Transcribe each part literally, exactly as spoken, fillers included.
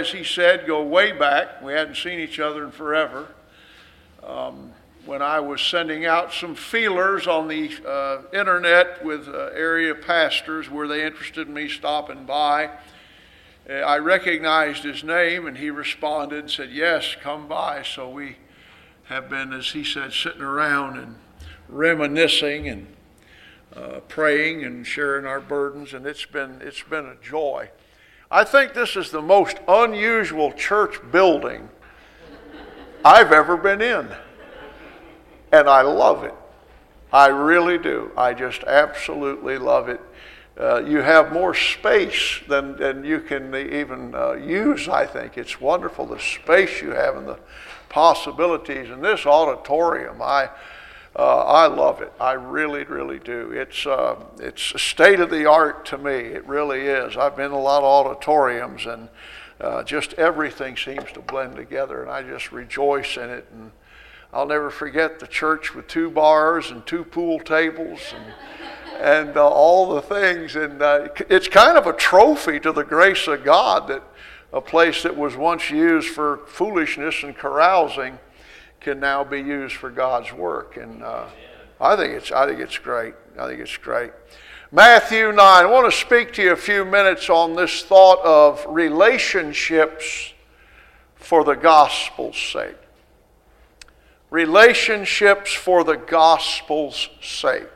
as he said, go way back. We hadn't seen each other in forever. Um, when I was sending out some feelers on the uh, internet with uh, area pastors, were they interested in me stopping by? Uh, I recognized his name, and he responded and said, yes, come by. So we have been, as he said, sitting around and reminiscing and uh, praying and sharing our burdens, and it's been it's been a joy. I think this is the most unusual church building I've ever been in, and I love it. I really do. I just absolutely love it. Uh, you have more space than, than you can even uh, use, I think. It's wonderful, the space you have and the possibilities in this auditorium. I uh, I love it. I really, really do. It's uh, it's state of the art to me. It really is. I've been in a lot of auditoriums, and uh, just everything seems to blend together, and I just rejoice in it. And I'll never forget the church with two bars and two pool tables and and uh, all the things. And uh, it's kind of a trophy to the grace of God that a place that was once used for foolishness and carousing can now be used for God's work. And uh, I think it's I think it's great. I think it's great. Matthew nine. I want to speak to you a few minutes on this thought of relationships for the gospel's sake. Relationships for the gospel's sake.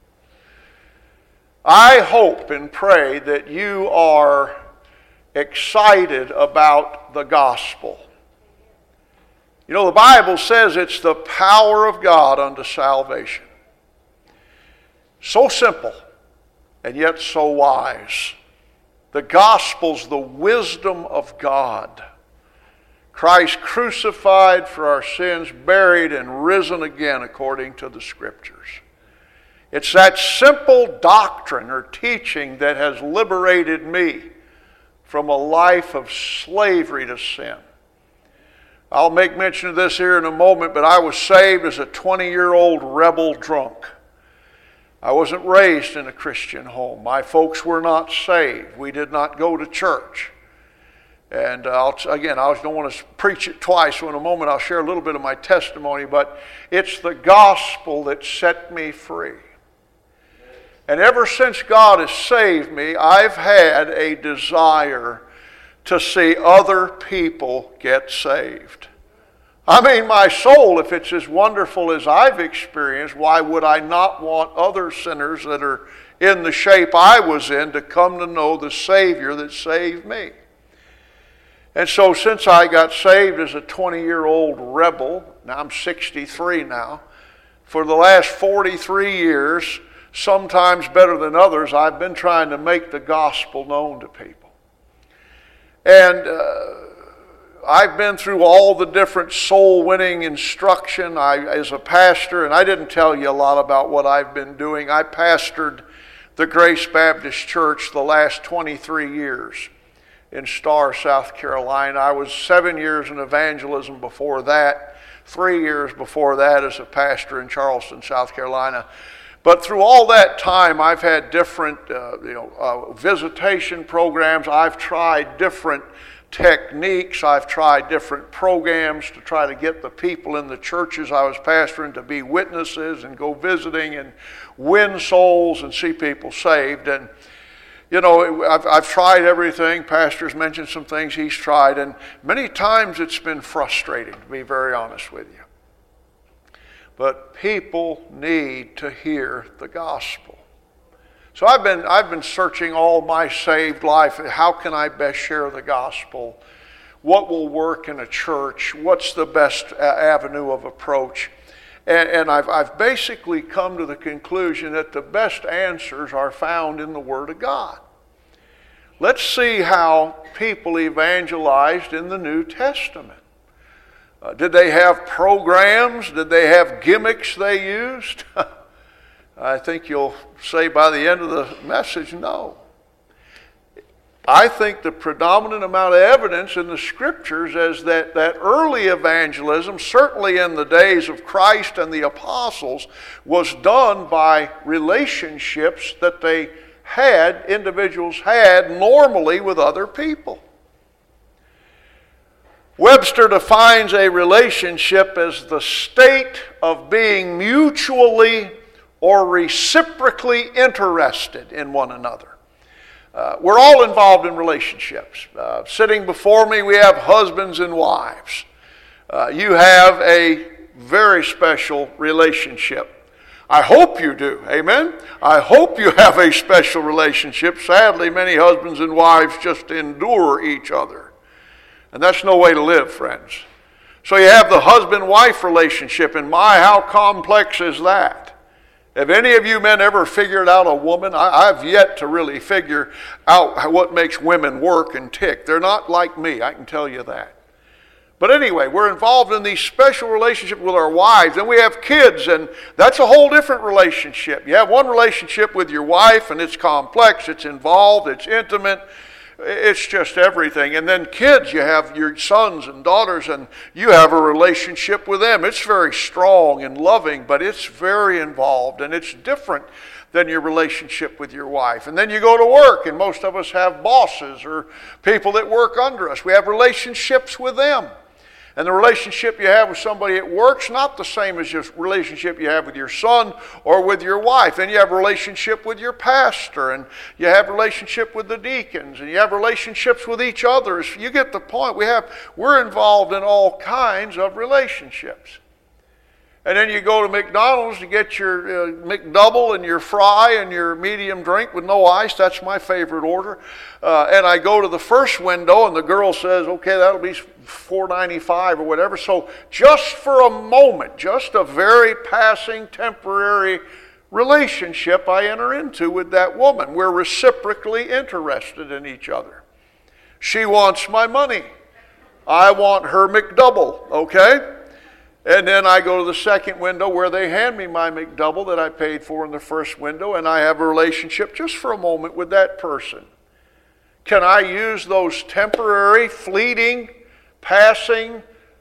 I hope and pray that you are excited about the gospel. You know, the Bible says it's the power of God unto salvation. So simple, and yet so wise. The gospel's the wisdom of God. Christ crucified for our sins, buried and risen again according to the Scriptures. It's that simple doctrine or teaching that has liberated me from a life of slavery to sin. I'll make mention of this here in a moment, but I was saved as a twenty-year-old rebel drunk. I wasn't raised in a Christian home. My folks were not saved. We did not go to church. And uh, I'll, again, I don't want to preach it twice, so in a moment I'll share a little bit of my testimony, but it's the gospel that set me free. And ever since God has saved me, I've had a desire to see other people get saved. I mean, my soul, if it's as wonderful as I've experienced, why would I not want other sinners that are in the shape I was in to come to know the Savior that saved me? And so since I got saved as a twenty-year-old rebel, now I'm sixty-three now, for the last forty-three years, sometimes better than others, I've been trying to make the gospel known to people. And uh, I've been through all the different soul-winning instruction I, as a pastor, and I didn't tell you a lot about what I've been doing. I pastored the Grace Baptist Church the last twenty-three years in Starr, South Carolina. I was seven years in evangelism before that, three years before that as a pastor in Charleston, South Carolina. But through all that time, I've had different uh, you know, uh, visitation programs. I've tried different techniques. I've tried different programs to try to get the people in the churches I was pastoring to be witnesses and go visiting and win souls and see people saved. And, you know, I've, I've tried everything. Pastor's mentioned some things he's tried, and many times it's been frustrating, to be very honest with you. But people need to hear the gospel. So I've been I've been searching all my saved life. How can I best share the gospel? What will work in a church? What's the best avenue of approach? And, and I've I've basically come to the conclusion that the best answers are found in the Word of God. Let's see how people evangelized in the New Testament. Uh, did they have programs? Did they have gimmicks they used? I think you'll say by the end of the message, no. I think the predominant amount of evidence in the Scriptures is that, that early evangelism, certainly in the days of Christ and the apostles, was done by relationships that they had, individuals had normally with other people. Webster defines a relationship as the state of being mutually or reciprocally interested in one another. Uh, we're all involved in relationships. Uh, sitting before me, we have husbands and wives. Uh, you have a very special relationship. I hope you do. Amen? I hope you have a special relationship. Sadly, many husbands and wives just endure each other. And that's no way to live, friends. So you have the husband-wife relationship, and my, how complex is that? Have any of you men ever figured out a woman? I, I've yet to really figure out what makes women work and tick. They're not like me, I can tell you that. But anyway, we're involved in these special relationships with our wives, and we have kids, and that's a whole different relationship. You have one relationship with your wife, and it's complex, it's involved, it's intimate. It's just everything. And then kids, you have your sons and daughters, and you have a relationship with them. It's very strong and loving, but it's very involved, and it's different than your relationship with your wife. And then you go to work, and most of us have bosses or people that work under us. We have relationships with them. And the relationship you have with somebody at work's not the same as your relationship you have with your son or with your wife. And you have a relationship with your pastor, and you have a relationship with the deacons, and you have relationships with each other. You get the point. We have, we're involved in all kinds of relationships. And then you go to McDonald's to get your uh, McDouble and your fry and your medium drink with no ice. That's my favorite order. Uh, and I go to the first window, and the girl says, okay, that'll be four ninety-five or whatever. So just for a moment, just a very passing, temporary relationship I enter into with that woman. We're reciprocally interested in each other. She wants my money. I want her McDouble, okay? And then I go to the second window where they hand me my McDouble that I paid for in the first window, and I have a relationship just for a moment with that person. Can I use those temporary, fleeting, passing,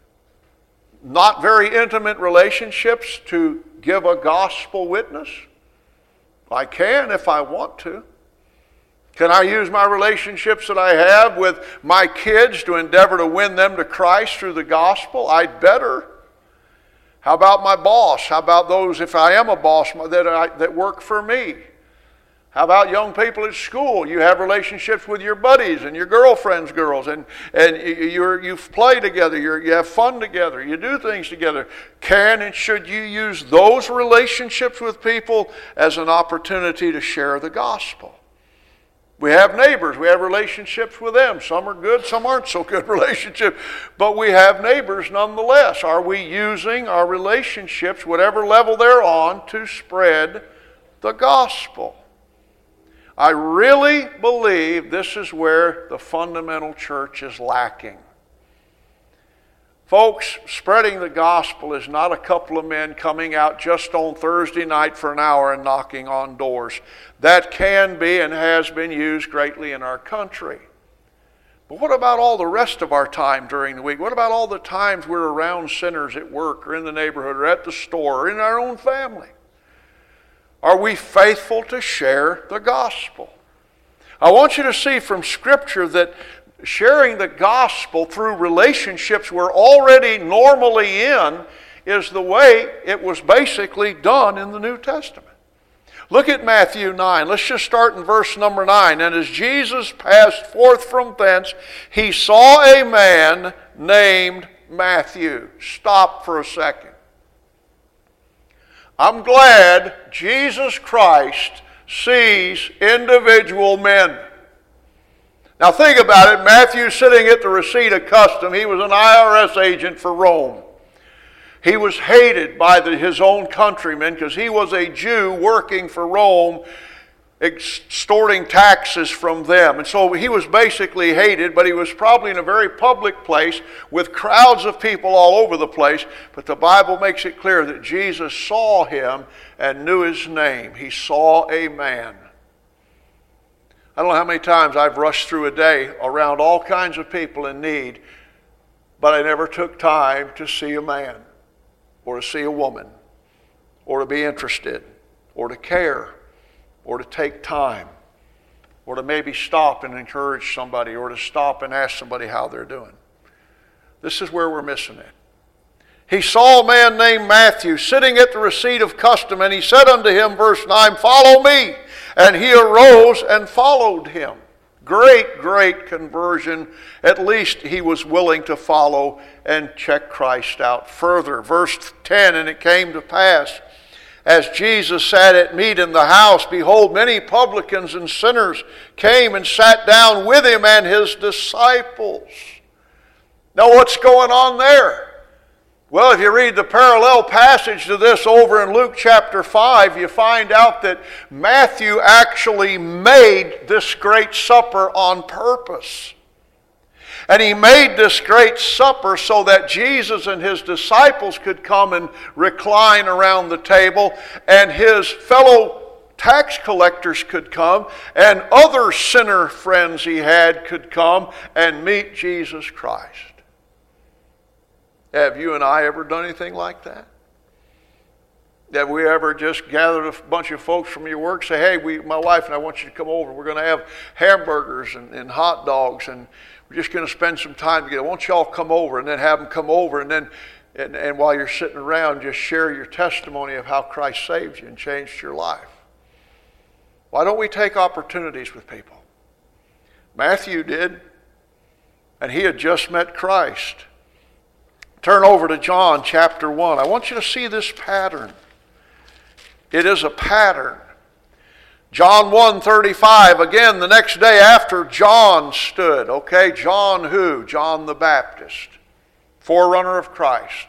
not very intimate relationships to give a gospel witness? I can if I want to. Can I use my relationships that I have with my kids to endeavor to win them to Christ through the gospel? I'd better. How about my boss? How about those, if I am a boss, that, I, that work for me? How about young people at school? You have relationships with your buddies and your girlfriends' girls, and, and you're, you play together, you're, you have fun together, you do things together. Can and should you use those relationships with people as an opportunity to share the gospel? We have neighbors. We have relationships with them. Some are good, some aren't so good relationships. But we have neighbors nonetheless. Are we using our relationships, whatever level they're on, to spread the gospel? I really believe this is where the fundamental church is lacking. Folks, spreading the gospel is not a couple of men coming out just on Thursday night for an hour and knocking on doors. That can be and has been used greatly in our country. But what about all the rest of our time during the week? What about all the times we're around sinners at work or in the neighborhood or at the store or in our own family? Are we faithful to share the gospel? I want you to see from Scripture that sharing the gospel through relationships we're already normally in is the way it was basically done in the New Testament. Look at Matthew nine. Let's just start in verse number nine. And as Jesus passed forth from thence, he saw a man named Matthew. Stop for a second. I'm glad Jesus Christ sees individual men. Now think about it. Matthew's sitting at the receipt of custom. He was an I R S agent for Rome. He was hated by the, his own countrymen because he was a Jew working for Rome, extorting taxes from them. And so he was basically hated, but he was probably in a very public place with crowds of people all over the place. But the Bible makes it clear that Jesus saw him and knew his name. He saw a man. I don't know how many times I've rushed through a day around all kinds of people in need, but I never took time to see a man or to see a woman or to be interested or to care or to take time or to maybe stop and encourage somebody or to stop and ask somebody how they're doing. This is where we're missing it. He saw a man named Matthew sitting at the receipt of custom, and he said unto him, verse nine, follow me. And he arose and followed him. Great, great conversion. At least he was willing to follow and check Christ out further. Verse ten, and it came to pass, as Jesus sat at meat in the house, behold, many publicans and sinners came and sat down with him and his disciples. Now what's going on there? Well, if you read the parallel passage to this over in Luke chapter five, you find out that Matthew actually made this great supper on purpose. And he made this great supper so that Jesus and his disciples could come and recline around the table, and his fellow tax collectors could come, and other sinner friends he had could come and meet Jesus Christ. Have you and I ever done anything like that? Have we ever just gathered a bunch of folks from your work, say, hey, we, my wife and I want you to come over. We're going to have hamburgers and, and hot dogs, and we're just going to spend some time together. Won't you all come over? And then have them come over, and then and, and while you're sitting around, just share your testimony of how Christ saved you and changed your life. Why don't we take opportunities with people? Matthew did, and he had just met Christ. Turn over to John chapter one. I want you to see this pattern. It is a pattern. John one thirty-five, again, the next day after John stood. Okay, John who? John the Baptist, forerunner of Christ.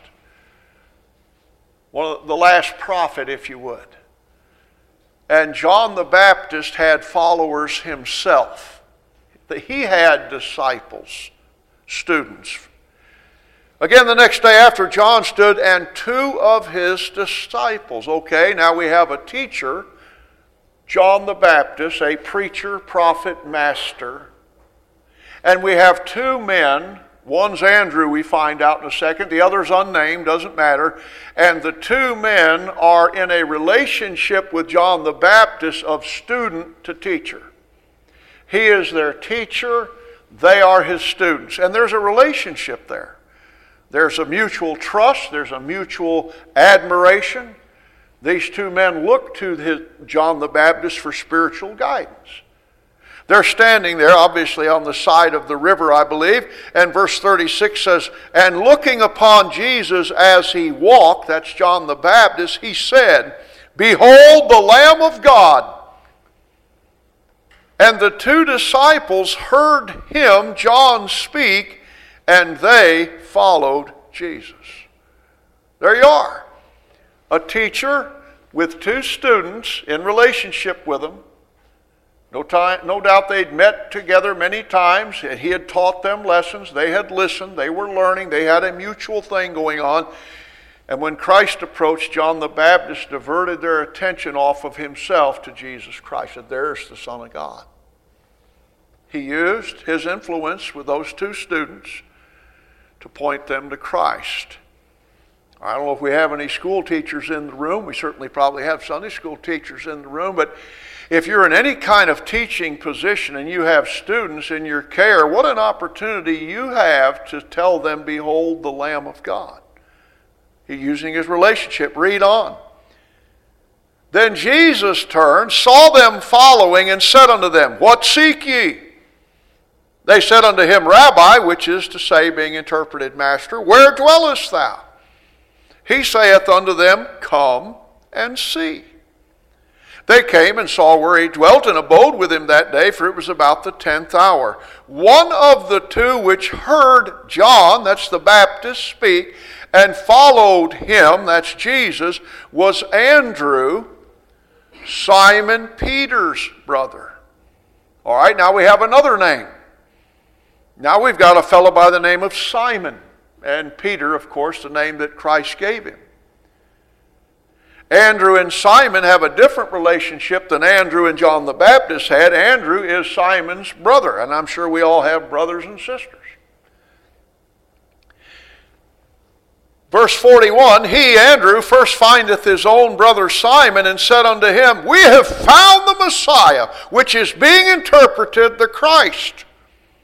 One of the last prophet, if you would. And John the Baptist had followers himself. He had disciples, students. Again, the next day after John stood, and two of his disciples. Okay, now we have a teacher, John the Baptist, a preacher, prophet, master. And we have two men. One's Andrew, we find out in a second. The other's unnamed, doesn't matter. And the two men are in a relationship with John the Baptist of student to teacher. He is their teacher. They are his students. And there's a relationship there. There's a mutual trust. There's a mutual admiration. These two men look to his, John the Baptist for spiritual guidance. They're standing there, obviously, on the side of the river, I believe. And verse thirty-six says, and looking upon Jesus as he walked, that's John the Baptist, he said, behold the Lamb of God. And the two disciples heard him, John, speak, and they followed Jesus. There you are. A teacher with two students in relationship with them. No, time, no doubt they'd met together many times. And he had taught them lessons. They had listened. They were learning. They had a mutual thing going on. And when Christ approached, John the Baptist diverted their attention off of himself to Jesus Christ. And there's the Son of God. He used his influence with those two students to point them to Christ. I don't know if we have any school teachers in the room. We certainly probably have Sunday school teachers in the room. But if you're in any kind of teaching position and you have students in your care, what an opportunity you have to tell them, behold the Lamb of God. He's using his relationship. Read on. Then Jesus turned, saw them following, and said unto them, what seek ye? They said unto him, Rabbi, which is to say, being interpreted, Master, where dwellest thou? He saith unto them, come and see. They came and saw where he dwelt, and abode with him that day, for it was about the tenth hour. One of the two which heard John, that's the Baptist, speak, and followed him, that's Jesus, was Andrew, Simon Peter's brother. All right, now we have another name. Now we've got a fellow by the name of Simon. And Peter, of course, the name that Christ gave him. Andrew and Simon have a different relationship than Andrew and John the Baptist had. Andrew is Simon's brother, and I'm sure we all have brothers and sisters. Verse forty-one, he, Andrew, first findeth his own brother Simon, and said unto him, we have found the Messiah, which is being interpreted the Christ.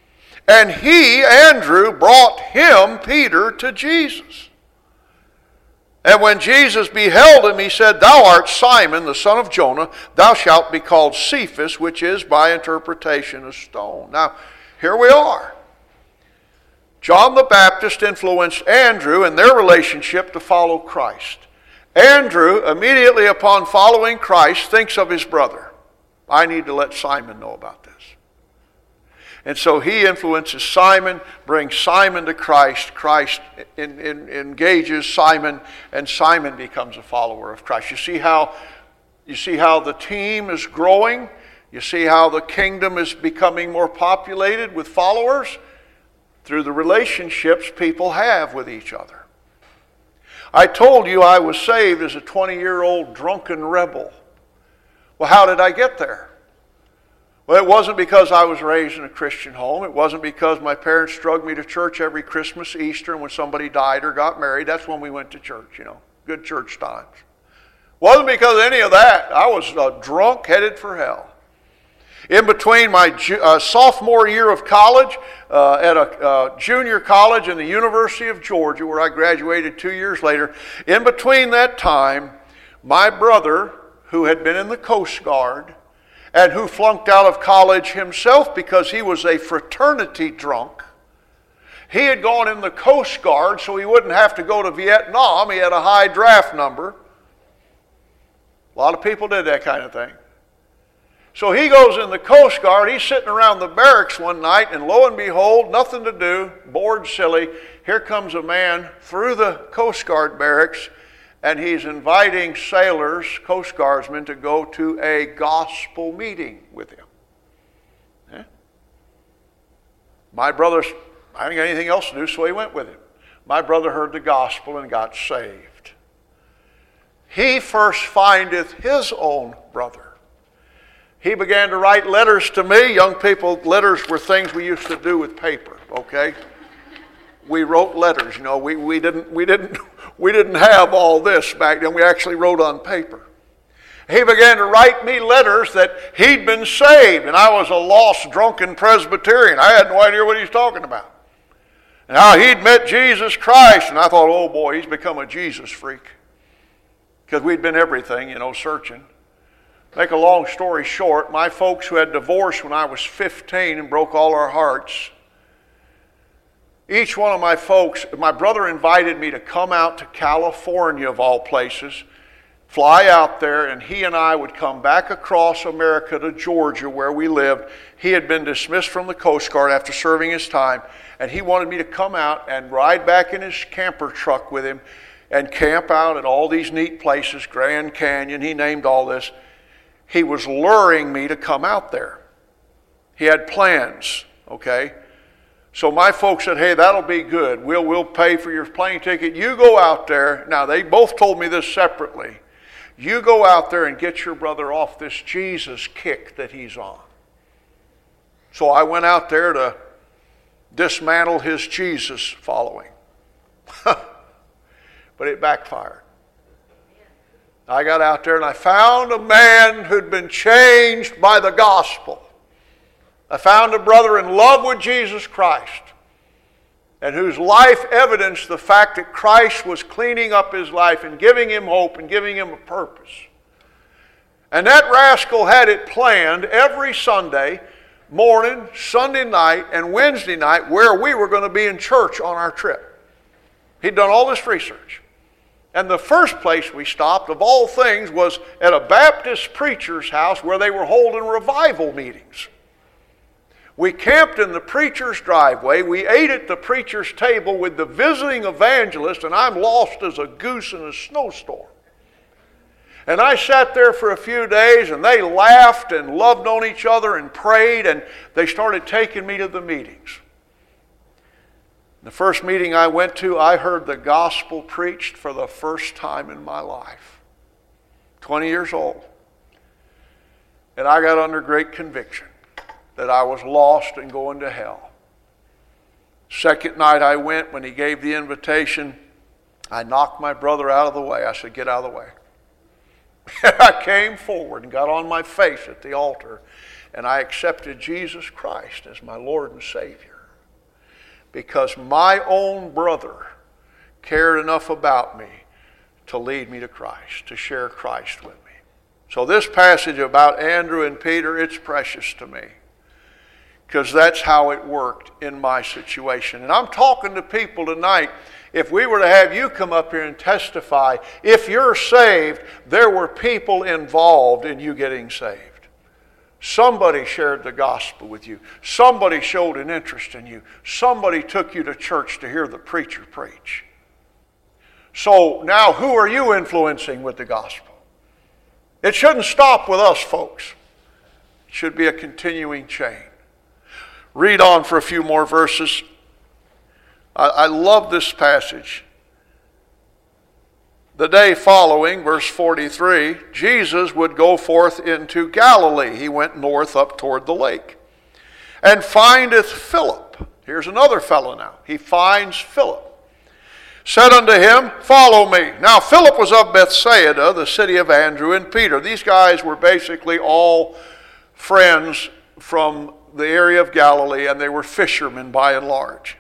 And he, Andrew, brought him, Peter, to Jesus. And when Jesus beheld him, he said, Thou art Simon, the son of Jonah. Thou shalt be called Cephas, which is by interpretation a stone. Now, here we are. John the Baptist influenced Andrew in their relationship to follow Christ. Andrew, immediately upon following Christ, thinks of his brother. I need to let Simon know about this. And so he influences Simon, brings Simon to Christ. Christ in, in, engages Simon, and Simon becomes a follower of Christ. You see how, you see how the team is growing? You see how the kingdom is becoming more populated with followers? Through the relationships people have with each other. I told you I was saved as a twenty-year-old drunken rebel. Well, how did I get there? Well, it wasn't because I was raised in a Christian home. It wasn't because my parents drugged me to church every Christmas, Easter, and when somebody died or got married, that's when we went to church, you know, good church times. It wasn't because of any of that. I was a drunk headed for hell. In between my uh, sophomore year of college, uh, at a uh, junior college in the University of Georgia, where I graduated two years later, in between that time, my brother, who had been in the Coast Guard, and who flunked out of college himself because he was a fraternity drunk. He had gone in the Coast Guard so he wouldn't have to go to Vietnam. He had a high draft number. A lot of people did that kind of thing. So he goes in the Coast Guard. He's sitting around the barracks one night, and lo and behold, nothing to do, bored silly. Here comes a man through the Coast Guard barracks, and he's inviting sailors, Coast Guardsmen, to go to a gospel meeting with him. Eh? My brother, I didn't got anything else to do, so he went with him. My brother heard the gospel and got saved. He first findeth his own brother. He began to write letters to me. Young people, letters were things we used to do with paper, okay? We wrote letters, you know, we, we didn't we didn't we didn't have all this back then. We actually wrote on paper. He began to write me letters that he'd been saved, and I was a lost, drunken Presbyterian. I had no idea what he was talking about. And how he'd met Jesus Christ, and I thought, oh boy, he's become a Jesus freak. Because we'd been everything, you know, searching. Make a long story short, my folks who had divorced when I was fifteen and broke all our hearts, each one of my folks, my brother invited me to come out to California, of all places, fly out there, and he and I would come back across America to Georgia, where we lived. He had been dismissed from the Coast Guard after serving his time, and he wanted me to come out and ride back in his camper truck with him and camp out at all these neat places, Grand Canyon, he named all this. He was luring me to come out there. He had plans, okay? So my folks said, hey, that'll be good. We'll, we'll pay for your plane ticket. You go out there. Now, they both told me this separately. You go out there and get your brother off this Jesus kick that he's on. So I went out there to dismantle his Jesus following. But it backfired. I got out there and I found a man who'd been changed by the gospel. I found a brother in love with Jesus Christ, and whose life evidenced the fact that Christ was cleaning up his life and giving him hope and giving him a purpose. And that rascal had it planned every Sunday morning, Sunday night, and Wednesday night where we were going to be in church on our trip. He'd done all this research. And the first place we stopped, of all things, was at a Baptist preacher's house where they were holding revival meetings. We camped in the preacher's driveway. We ate at the preacher's table with the visiting evangelist, and I'm lost as a goose in a snowstorm. And I sat there for a few days, and they laughed and loved on each other and prayed, and they started taking me to the meetings. The first meeting I went to, I heard the gospel preached for the first time in my life. twenty years old. And I got under great conviction that I was lost and going to hell. Second night I went, when he gave the invitation, I knocked my brother out of the way. I said, get out of the way. And I came forward and got on my face at the altar, and I accepted Jesus Christ as my Lord and Savior. because my own brother cared enough about me to lead me to Christ, to share Christ with me. So this passage about Andrew and Peter, it's precious to me, because that's how it worked in my situation. And I'm talking to people tonight. If we were to have you come up here and testify, if you're saved, there were people involved in you getting saved. Somebody shared the gospel with you. Somebody showed an interest in you. Somebody took you to church to hear the preacher preach. So now who are you influencing with the gospel? It shouldn't stop with us, folks. It should be a continuing chain. Read on for a few more verses. I, I love this passage. The day following, verse forty-three, Jesus would go forth into Galilee. He went north up toward the lake. And findeth Philip. Here's another fellow now. He finds Philip. Said unto him, follow me. Now Philip was of Bethsaida, the city of Andrew and Peter. These guys were basically all friends from the area of Galilee, and they were fishermen by and large.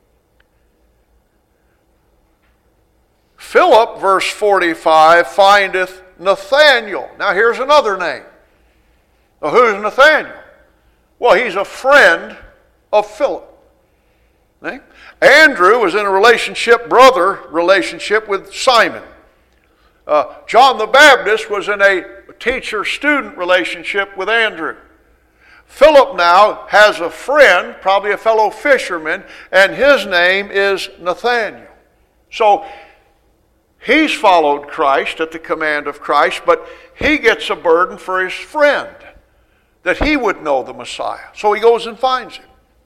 Philip, verse forty-five, findeth Nathanael. Now here's another name. Now who's Nathanael? Well, he's a friend of Philip. Okay? Andrew was in a relationship, brother relationship with Simon. Uh, John the Baptist was in a teacher-student relationship with Andrew. Philip now has a friend, probably a fellow fisherman, and his name is Nathanael. So he's followed Christ at the command of Christ, but he gets a burden for his friend, that he would know the Messiah. So he goes and finds him.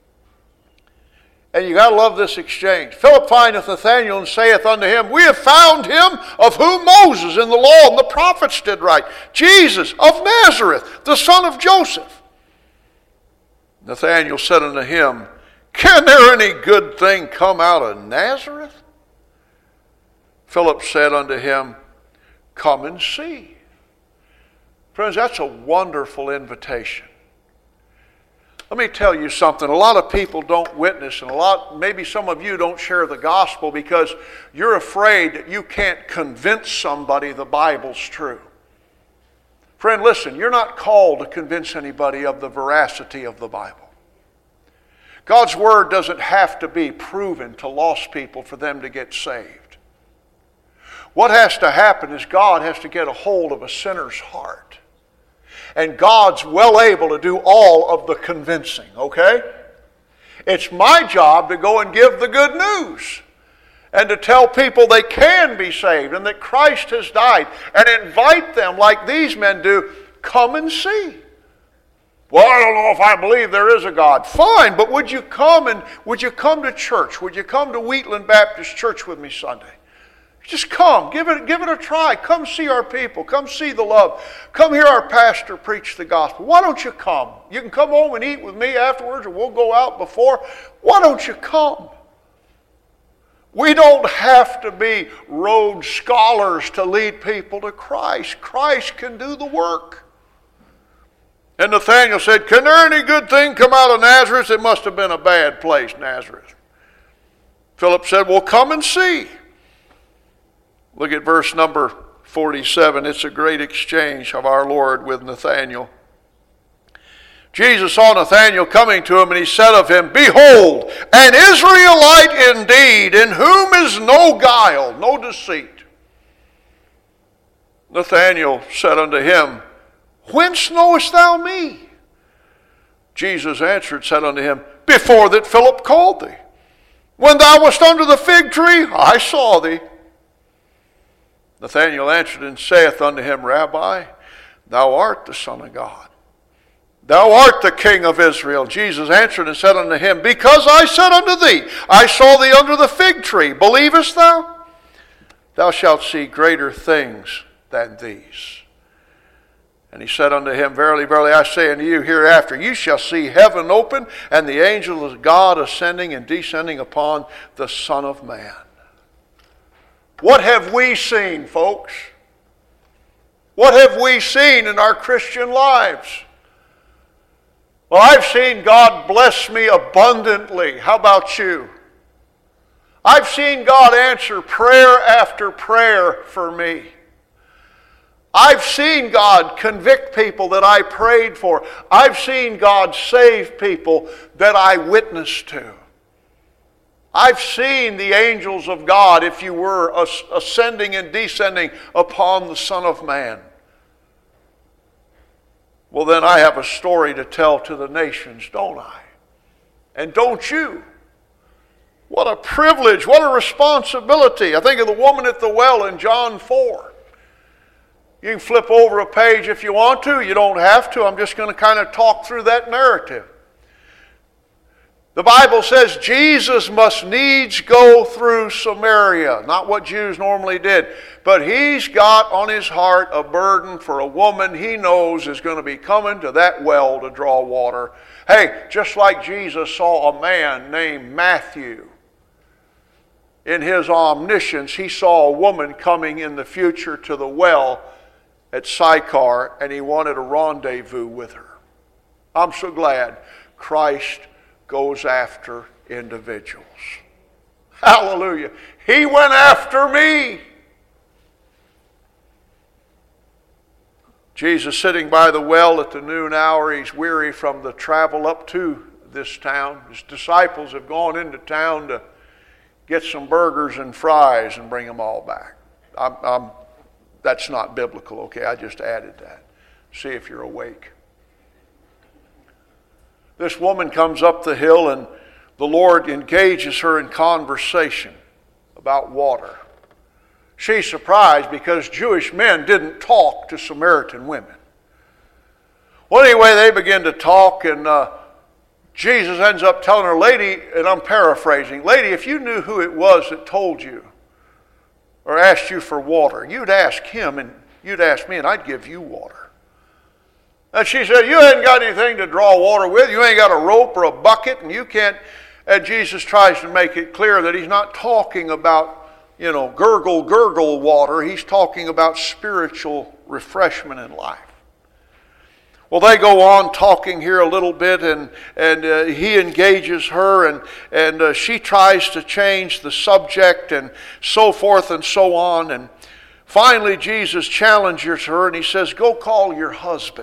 And you got to love this exchange. Philip findeth Nathanael and saith unto him, we have found him of whom Moses in the law and the prophets did write, Jesus of Nazareth, the son of Joseph. Nathanael said unto him, can there any good thing come out of Nazareth? Philip said unto him, come and see. Friends, that's a wonderful invitation. Let me tell you something. A lot of people don't witness, and a lot, maybe some of you don't share the gospel because you're afraid that you can't convince somebody the Bible's true. Friend, listen, you're not called to convince anybody of the veracity of the Bible. God's word doesn't have to be proven to lost people for them to get saved. What has to happen is God has to get a hold of a sinner's heart. And God's well able to do all of the convincing, okay? It's my job to go and give the good news and to tell people they can be saved and that Christ has died and invite them like these men do, come and see. Well, I don't know if I believe there is a God. Fine, but would you come and would you come to church? Would you come to Wheatland Baptist Church with me Sunday? Just come, give it, give it a try. Come see our people. Come see the love. Come hear our pastor preach the gospel. Why don't you come? You can come home and eat with me afterwards, or we'll go out before. Why don't you come? We don't have to be Rhodes scholars to lead people to Christ. Christ can do the work. And Nathanael said, can there any good thing come out of Nazareth? It must have been a bad place, Nazareth. Philip said, well, come and see. Look at verse number forty-seven. It's a great exchange of our Lord with Nathanael. Jesus saw Nathanael coming to him, and he said of him, behold, an Israelite indeed, in whom is no guile, no deceit. Nathanael said unto him, whence knowest thou me? Jesus answered, said unto him, before that Philip called thee. When thou wast under the fig tree, I saw thee. Nathanael answered and saith unto him, Rabbi, thou art the Son of God. Thou art the King of Israel. Jesus answered and said unto him, because I said unto thee, I saw thee under the fig tree. Believest thou? Thou shalt see greater things than these. And he said unto him, verily, verily, I say unto you, hereafter you shall see heaven open, and the angels of God ascending and descending upon the Son of Man. What have we seen, folks? What have we seen in our Christian lives? Well, I've seen God bless me abundantly. How about you? I've seen God answer prayer after prayer for me. I've seen God convict people that I prayed for. I've seen God save people that I witnessed to. I've seen the angels of God, if you were, ascending and descending upon the Son of Man. Well, then I have a story to tell to the nations, don't I? And don't you? What a privilege, what a responsibility. I think of the woman at the well in John four. You can flip over a page if you want to. You don't have to. I'm just going to kind of talk through that narrative. The Bible says Jesus must needs go through Samaria. Not what Jews normally did. But he's got on his heart a burden for a woman he knows is going to be coming to that well to draw water. Hey, just like Jesus saw a man named Matthew. In his omniscience, he saw a woman coming in the future to the well at Sychar, and he wanted a rendezvous with her. I'm so glad Christ goes after individuals. Hallelujah. He went after me. Jesus sitting by the well at the noon hour, he's weary from the travel up to this town. His disciples have gone into town to get some burgers and fries and bring them all back. I'm, I'm, that's not biblical, okay? I just added that. See if you're awake. This woman comes up the hill and the Lord engages her in conversation about water. She's surprised because Jewish men didn't talk to Samaritan women. Well, anyway, they begin to talk, and uh, Jesus ends up telling her, lady, and I'm paraphrasing, lady, if you knew who it was that told you or asked you for water, you'd ask him and you'd ask me and I'd give you water. And she said, you ain't got anything to draw water with. You ain't got a rope or a bucket, and you can't. And Jesus tries to make it clear that he's not talking about, you know, gurgle, gurgle water. He's talking about spiritual refreshment in life. Well, they go on talking here a little bit, and, and uh, he engages her, and, and uh, she tries to change the subject, and so forth and so on. And finally, Jesus challenges her, and he says, go call your husband.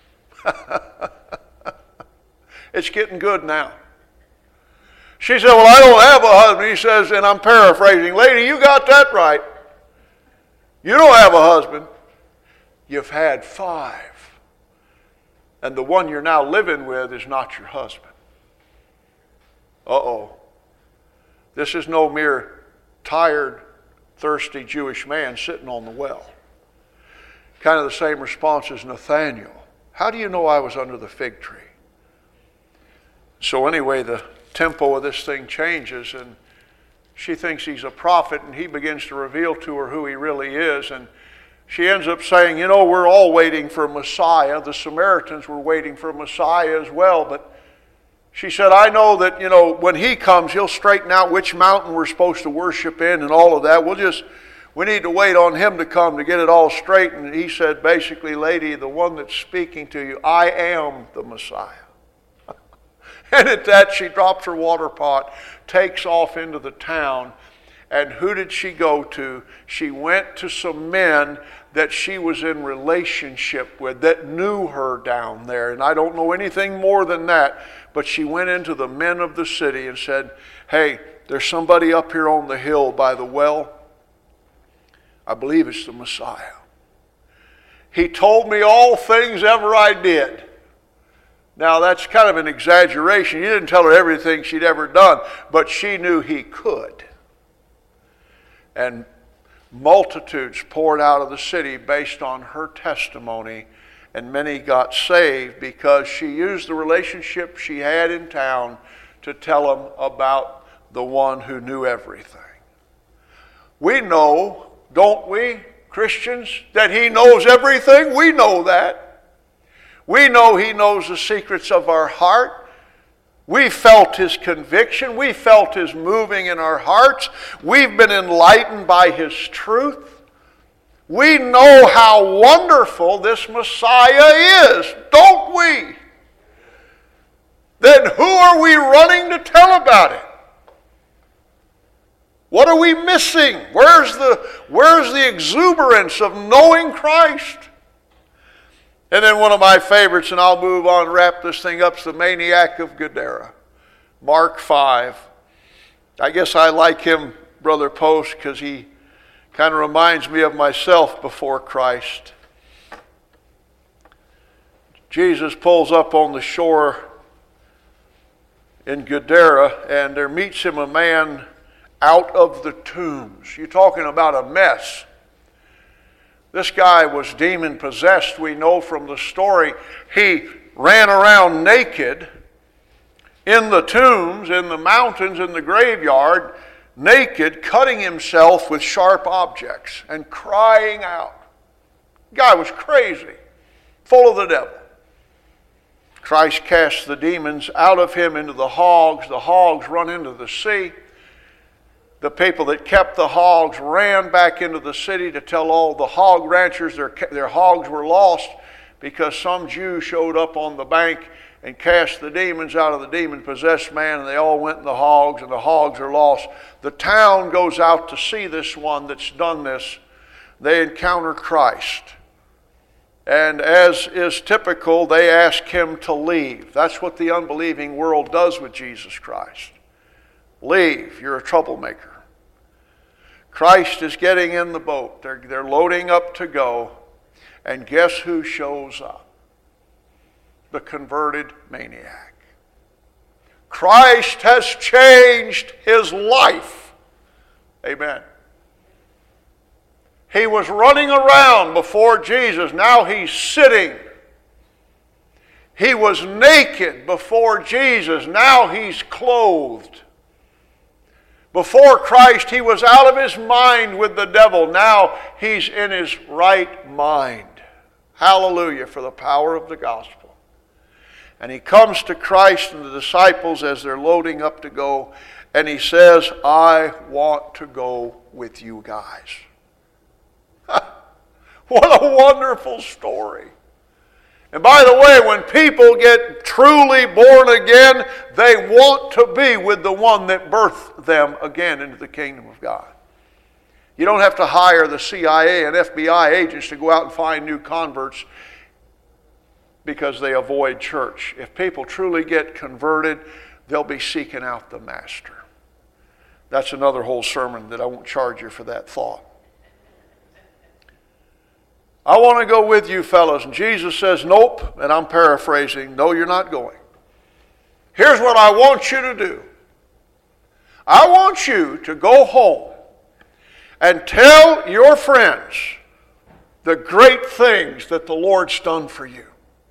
It's getting good now. She said, well, I don't have a husband. He says, and I'm paraphrasing, lady, you got that right. You don't have a husband. You've had five. And the one you're now living with is not your husband. Uh-oh. This is no mere tired, thirsty Jewish man sitting on the well. Kind of the same response as Nathanael. How do you know I was under the fig tree? So anyway, the tempo of this thing changes, and she thinks he's a prophet, and he begins to reveal to her who he really is. And she ends up saying, you know, we're all waiting for Messiah. The Samaritans were waiting for Messiah as well. But she said, I know that, you know, when he comes, he'll straighten out which mountain we're supposed to worship in and all of that. We'll just, we need to wait on him to come to get it all straight. And he said, basically, lady, the one that's speaking to you, I am the Messiah. And at that, she drops her water pot, takes off into the town. And who did she go to? She went to some men that she was in relationship with that knew her down there. And I don't know anything more than that. But she went into the men of the city and said, hey, there's somebody up here on the hill by the well. I believe it's the Messiah. He told me all things ever I did. Now, that's kind of an exaggeration. You didn't tell her everything she'd ever done, but she knew he could. And multitudes poured out of the city based on her testimony, and many got saved because she used the relationship she had in town to tell them about the one who knew everything. We know, don't we, Christians, that he knows everything? We know that. We know he knows the secrets of our heart. We felt his conviction. We felt his moving in our hearts. We've been enlightened by his truth. We know how wonderful this Messiah is, don't we? Then who are we running to tell about it? What are we missing? Where's the, where's the exuberance of knowing Christ? And then one of my favorites, and I'll move on and wrap this thing up, is the maniac of Gadara. Mark five. I guess I like him, Brother Post, because he kind of reminds me of myself before Christ. Jesus pulls up on the shore in Gadara, and there meets him a man out of the tombs. You're talking about a mess. This guy was demon possessed. We know from the story he ran around naked in the tombs, in the mountains, in the graveyard, naked, cutting himself with sharp objects and crying out. The guy was crazy, full of the devil. Christ casts the demons out of him into the hogs. The hogs run into the sea. The people that kept the hogs ran back into the city to tell all the hog ranchers their, their hogs were lost because some Jew showed up on the bank and cast the demons out of the demon-possessed man, and they all went in the hogs, and the hogs are lost. The town goes out to see this one that's done this. They encounter Christ. And as is typical, they ask him to leave. That's what the unbelieving world does with Jesus Christ. Leave, you're a troublemaker. Christ is getting in the boat. They're, they're loading up to go. And guess who shows up? The converted maniac. Christ has changed his life. Amen. He was running around before Jesus. Now he's sitting. He was naked before Jesus. Now he's clothed. Before Christ, he was out of his mind with the devil. Now he's in his right mind. Hallelujah for the power of the gospel. And he comes to Christ and the disciples as they're loading up to go, and he says, I want to go with you guys. What a wonderful story. And by the way, when people get truly born again, they want to be with the one that birthed them again into the kingdom of God. You don't have to hire the C I A and F B I agents to go out and find new converts because they avoid church. If people truly get converted, they'll be seeking out the Master. That's another whole sermon that I won't charge you for that thought. I want to go with you, fellows. And Jesus says, nope, and I'm paraphrasing, no, you're not going. Here's what I want you to do. I want you to go home and tell your friends the great things that the Lord's done for you.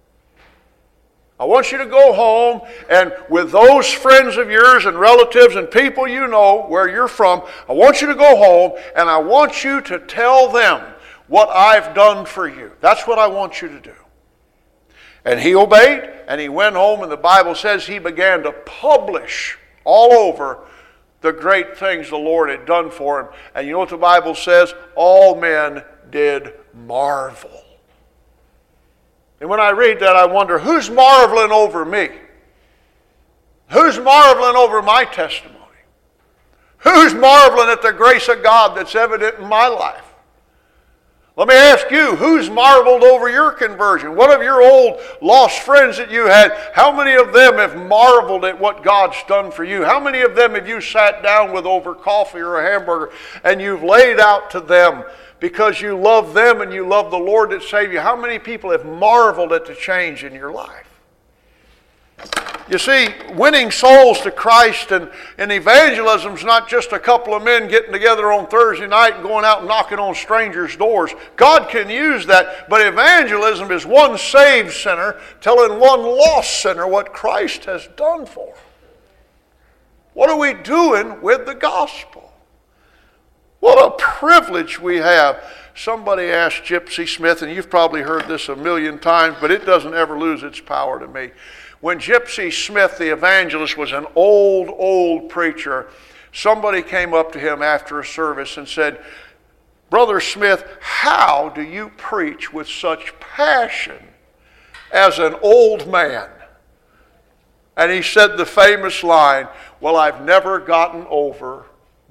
I want you to go home and with those friends of yours and relatives and people you know where you're from, I want you to go home and I want you to tell them what I've done for you. That's what I want you to do. And he obeyed and he went home, and the Bible says he began to publish all over the great things the Lord had done for him. And you know what the Bible says? All men did marvel. And when I read that, I wonder, who's marveling over me? Who's marveling over my testimony? Who's marveling at the grace of God that's evident in my life? Let me ask you, who's marveled over your conversion? What of your old lost friends that you had, how many of them have marveled at what God's done for you? How many of them have you sat down with over coffee or a hamburger and you've laid out to them because you love them and you love the Lord that saved you? How many people have marveled at the change in your life? You see, winning souls to Christ and, and evangelism is not just a couple of men getting together on Thursday night and going out and knocking on strangers' doors. God can use that, but evangelism is one saved sinner telling one lost sinner what Christ has done for him. What are we doing with the gospel? What a privilege we have. Somebody asked Gypsy Smith, and you've probably heard this a million times, but it doesn't ever lose its power to me. When Gypsy Smith, the evangelist, was an old, old preacher, somebody came up to him after a service and said, Brother Smith, how do you preach with such passion as an old man? And he said the famous line, well, I've never gotten over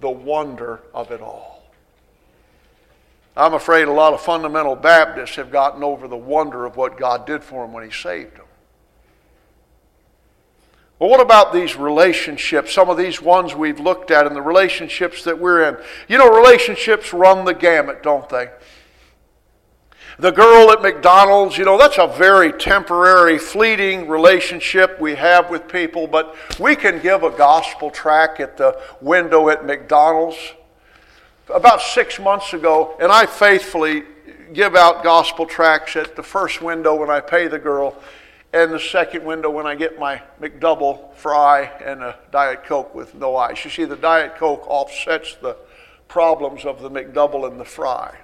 the wonder of it all. I'm afraid a lot of fundamental Baptists have gotten over the wonder of what God did for them when He saved them. Well, what about these relationships, some of these ones we've looked at and the relationships that we're in? You know, relationships run the gamut, don't they? The girl at McDonald's, you know, that's a very temporary, fleeting relationship we have with people, but we can give a gospel tract at the window at McDonald's. About six months ago, and I faithfully give out gospel tracts at the first window when I pay the girl, and the second window when I get my McDouble fry and a Diet Coke with no ice. You see, the Diet Coke offsets the problems of the McDouble and the fry.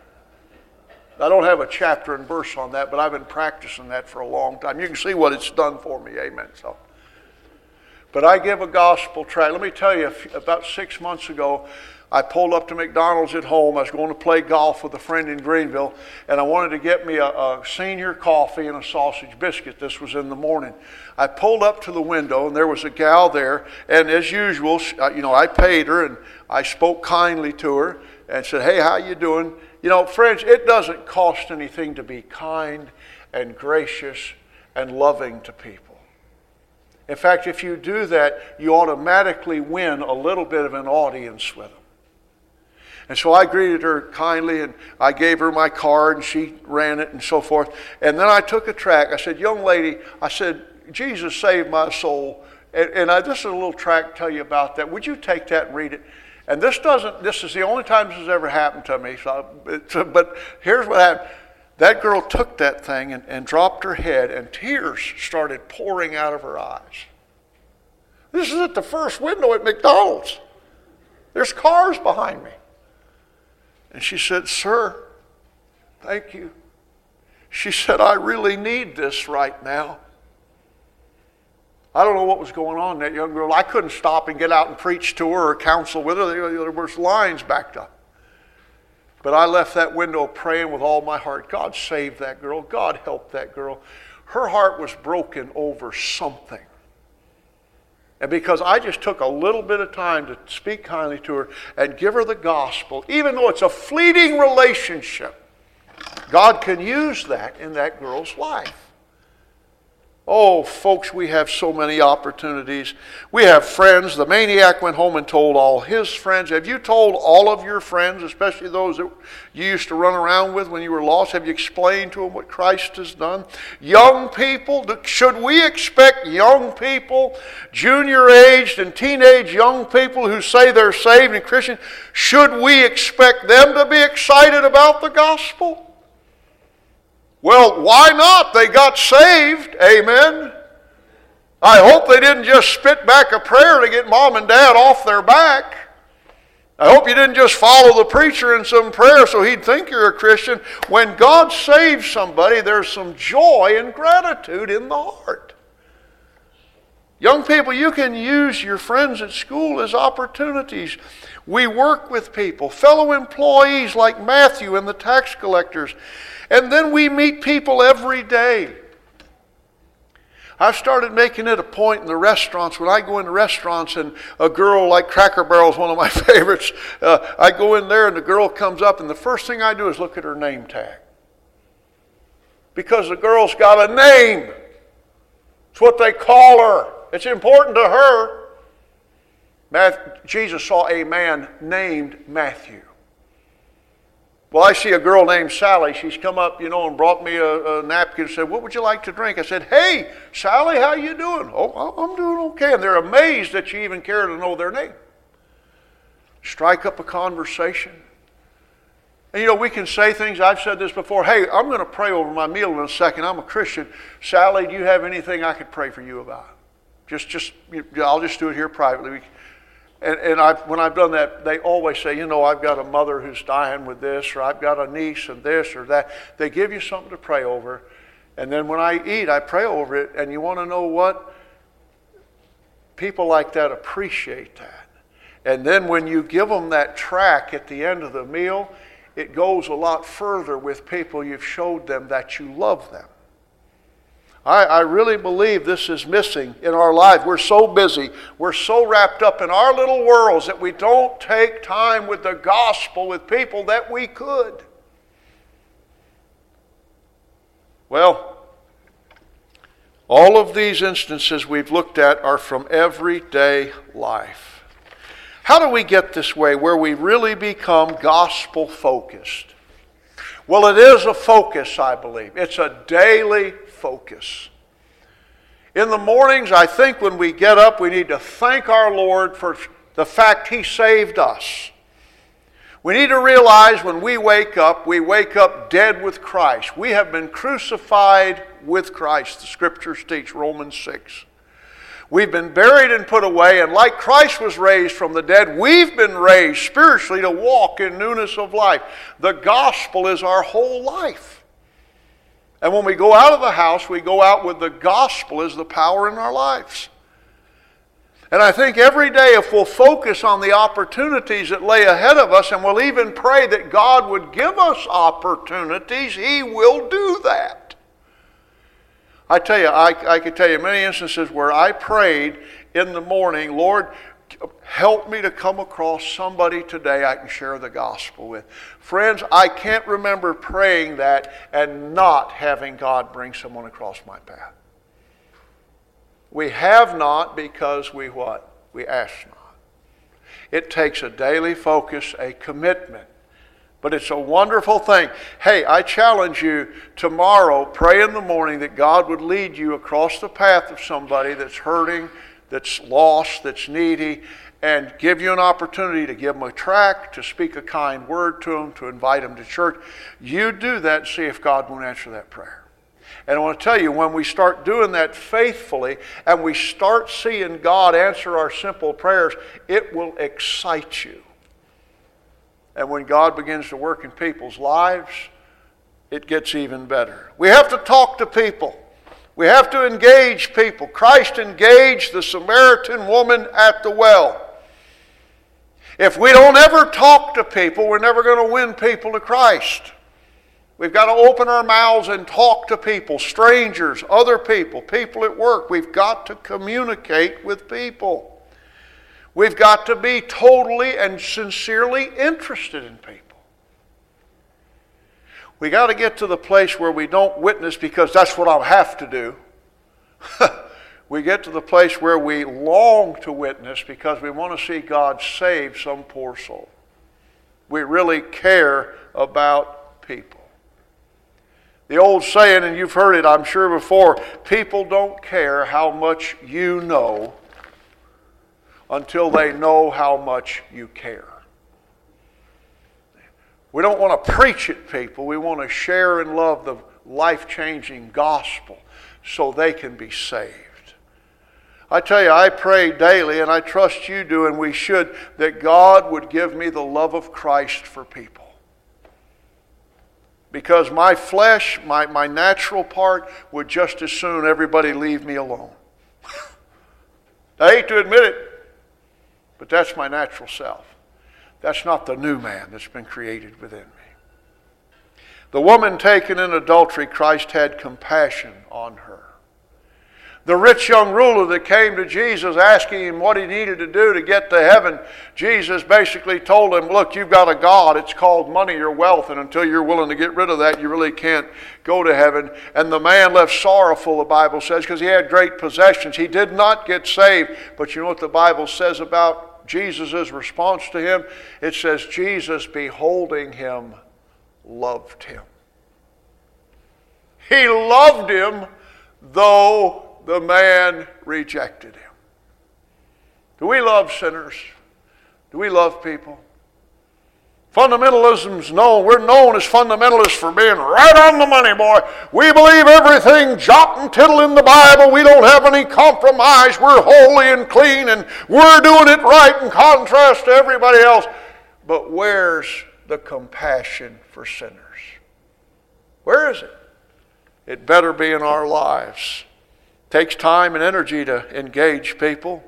I don't have a chapter and verse on that, but I've been practicing that for a long time. You can see what it's done for me, amen. So, but I give a gospel tract. Let me tell you, about six months ago, I pulled up to McDonald's at home. I was going to play golf with a friend in Greenville, and I wanted to get me a, a senior coffee and a sausage biscuit. This was in the morning. I pulled up to the window, and there was a gal there, and as usual, you know, I paid her, and I spoke kindly to her and said, "Hey, how you doing?" You know, friends, it doesn't cost anything to be kind and gracious and loving to people. In fact, if you do that, you automatically win a little bit of an audience with them. And so I greeted her kindly, and I gave her my card, and she ran it and so forth. And then I took a tract. I said, "Young lady," I said, "Jesus saved my soul. And, and I, this is a little tract to tell you about that. Would you take that and read it?" And this doesn't, this is the only time this has ever happened to me. So, I, but here's what happened. That girl took that thing and, and dropped her head, and tears started pouring out of her eyes. This is at the first window at McDonald's. There's cars behind me. And she said, "Sir, thank you." She said, "I really need this right now." I don't know what was going on in that young girl. I couldn't stop and get out and preach to her or counsel with her. There was lines backed up. But I left that window praying with all my heart. God saved that girl. God helped that girl. Her heart was broken over something. And because I just took a little bit of time to speak kindly to her and give her the gospel, even though it's a fleeting relationship, God can use that in that girl's life. Oh, folks, we have so many opportunities. We have friends. The maniac went home and told all his friends. Have you told all of your friends, especially those that you used to run around with when you were lost? Have you explained to them what Christ has done? Young people, should we expect young people, junior-aged and teenage young people who say they're saved and Christian, should we expect them to be excited about the gospel? Well, why not? They got saved. Amen. I hope they didn't just spit back a prayer to get mom and dad off their back. I hope you didn't just follow the preacher in some prayer so he'd think you're a Christian. When God saves somebody, there's some joy and gratitude in the heart. Young people, you can use your friends at school as opportunities. We work with people, fellow employees like Matthew and the tax collectors. And then we meet people every day. I've started making it a point in the restaurants. When I go into restaurants and a girl like Cracker Barrel is one of my favorites, uh, I go in there and the girl comes up and the first thing I do is look at her name tag. Because the girl's got a name. It's what they call her. It's important to her. Matthew, Jesus saw a man named Matthew. Well, I see a girl named Sally. She's come up, you know, and brought me a, a napkin and said, "What would you like to drink?" I said, "Hey, Sally, how you doing?" "Oh, I'm doing okay." And they're amazed that you even care to know their name. Strike up a conversation. And, you know, we can say things. I've said this before. "Hey, I'm going to pray over my meal in a second. I'm a Christian. Sally, do you have anything I could pray for you about?" Just, just, I'll just do it here privately. We, And, and I've, when I've done that, they always say, "You know, I've got a mother who's dying with this, or I've got a niece and this or that." They give you something to pray over. And then when I eat, I pray over it. And you want to know what? People like that appreciate that. And then when you give them that tract at the end of the meal, it goes a lot further with people. You've showed them that you love them. I, I really believe this is missing in our life. We're so busy. We're so wrapped up in our little worlds that we don't take time with the gospel with people that we could. Well, all of these instances we've looked at are from everyday life. How do we get this way where we really become gospel focused? Well, it is a focus, I believe. It's a daily focus. In the mornings, I think when we get up, we need to thank our Lord for the fact He saved us. We need to realize when we wake up, we wake up dead with Christ. We have been crucified with Christ, the Scriptures teach, Romans six. We've been buried and put away, and like Christ was raised from the dead, we've been raised spiritually to walk in newness of life. The gospel is our whole life. And when we go out of the house, we go out with the gospel as the power in our lives. And I think every day if we'll focus on the opportunities that lay ahead of us, and we'll even pray that God would give us opportunities, He will do that. I tell you, I, I could tell you many instances where I prayed in the morning, Lord, help me to come across somebody today I can share the gospel with. Friends, I can't remember praying that and not having God bring someone across my path. We have not because we what? We ask not. It takes a daily focus, a commitment. But it's a wonderful thing. Hey, I challenge you tomorrow, pray in the morning that God would lead you across the path of somebody that's hurting, that's lost, that's needy, and give you an opportunity to give them a tract, to speak a kind word to them, to invite them to church. You do that and see if God won't answer that prayer. And I want to tell you, when we start doing that faithfully and we start seeing God answer our simple prayers, it will excite you. And when God begins to work in people's lives, it gets even better. We have to talk to people. We have to engage people. Christ engaged the Samaritan woman at the well. If we don't ever talk to people, we're never going to win people to Christ. We've got to open our mouths and talk to people, strangers, other people, people at work. We've got to communicate with people. We've got to be totally and sincerely interested in people. We got to get to the place where we don't witness because that's what I have to do. We get to the place where we long to witness because we want to see God save some poor soul. We really care about people. The old saying, and you've heard it I'm sure before, people don't care how much you know until they know how much you care. We don't want to preach at people. We want to share and love the life-changing gospel so they can be saved. I tell you, I pray daily, and I trust you do, and we should, that God would give me the love of Christ for people. Because my flesh, my, my natural part, would just as soon everybody leave me alone. I hate to admit it, but that's my natural self. That's not the new man that's been created within me. The woman taken in adultery, Christ had compassion on her. The rich young ruler that came to Jesus asking him what he needed to do to get to heaven, Jesus basically told him, look, you've got a God. It's called money or wealth, and until you're willing to get rid of that, you really can't go to heaven. And the man left sorrowful, the Bible says, because he had great possessions. He did not get saved, but you know what the Bible says about Jesus' response to him? It says, Jesus, beholding him, loved him. He loved him, though the man rejected him. Do we love sinners? Do we love people? Fundamentalism's known. We're known as fundamentalists for being right on the money, boy. We believe everything jot and tittle in the Bible. We don't have any compromise. We're holy and clean, and we're doing it right in contrast to everybody else. But where's the compassion for sinners? Where is it? It better be in our lives. It takes time and energy to engage people.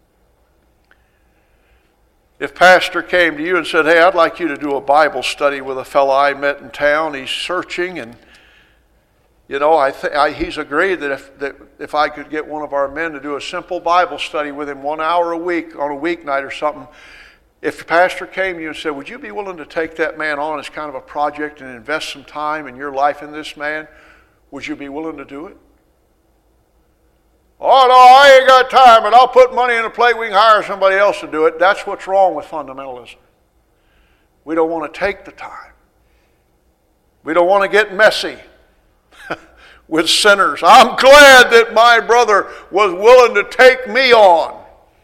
If pastor came to you and said, hey, I'd like you to do a Bible study with a fellow I met in town. He's searching and You know, I th- I, he's agreed that if, that if I could get one of our men to do a simple Bible study with him one hour a week on a weeknight or something, if the pastor came to you and said, would you be willing to take that man on as kind of a project and invest some time in your life in this man? Would you be willing to do it? Oh, no, I ain't got time, but I'll put money in a plate. We can hire somebody else to do it. That's what's wrong with fundamentalism. We don't want to take the time. We don't want to get messy with sinners. I'm glad that my brother was willing to take me on.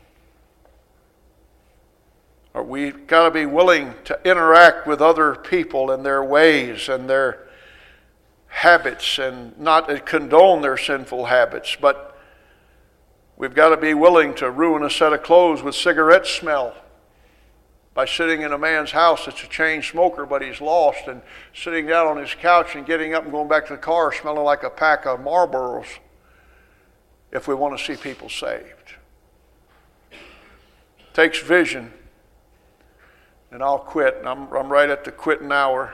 Or we've got to be willing to interact with other people and their ways and their habits, and not condone their sinful habits, but we've got to be willing to ruin a set of clothes with cigarette smell by sitting in a man's house that's a chain smoker, but he's lost, and sitting down on his couch and getting up and going back to the car smelling like a pack of Marlboros, if we want to see people saved. It takes vision. And I'll quit. And I'm, I'm right at the quitting hour.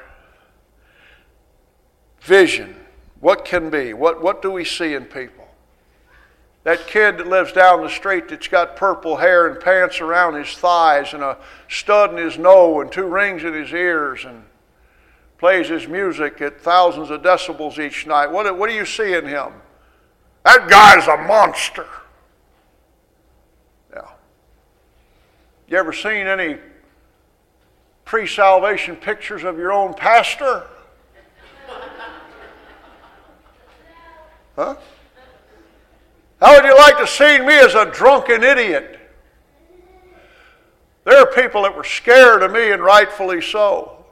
Vision. What can be? What, what do we see in people? That kid that lives down the street that's got purple hair and pants around his thighs and a stud in his nose and two rings in his ears and plays his music at thousands of decibels each night. What, what do you see in him? That guy's a monster. Yeah. You ever seen any pre-salvation pictures of your own pastor? Huh? How would you like to see me as a drunken idiot? There are people that were scared of me, and rightfully so.